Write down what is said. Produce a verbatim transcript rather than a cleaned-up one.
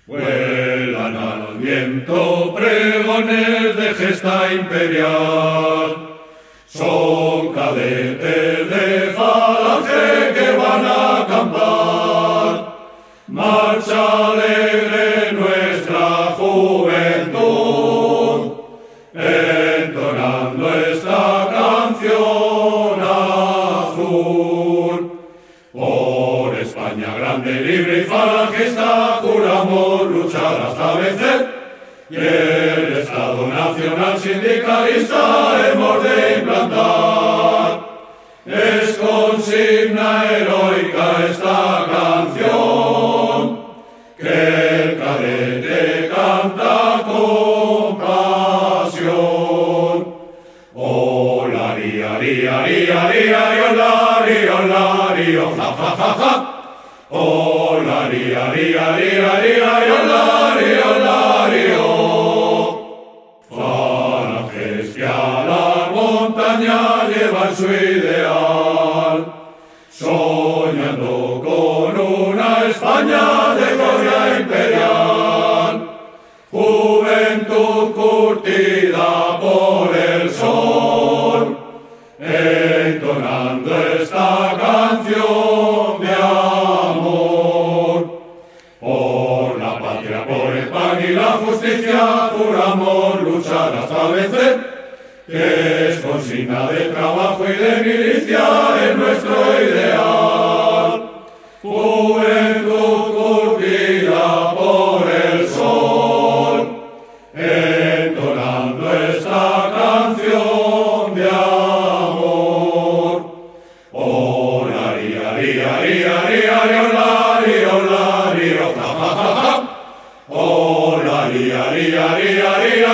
Vuelan al viento pregones de gesta imperial, son cadetes de falange que van a acampar. Marcha alegre nuestra juventud, entonando esta canción azul. Por España grande, libre y falangista, juramos luchar hasta vencer, y el Estado Nacional sindicalista hemos de implantar. Es consigna heroica esta canción, que el cadete canta con pasión. Hola, ria, ria, ria, ria, hola, ria, hola, ria, ja, ja, ja, ja. Hola, ria, ria, ria, ria, hola, ria, hola, ria. Falanges que a la montaña llevan su ideal, soñando con una España de gloria imperial. Juventud curtida por el sol, entonando esta canción de amor. Por la patria, por el pan y la justicia, juramos luchar hasta vencer, que es consigna de trabajo y de milicia en nuestro ideal. Juventud curtida por el sol, entonando esta canción de amor. Hola, ria, ria, ria, ria, hola, ria, hola, ria, ja, ja, ja, ja. Hola, ria, ria, ria, ria,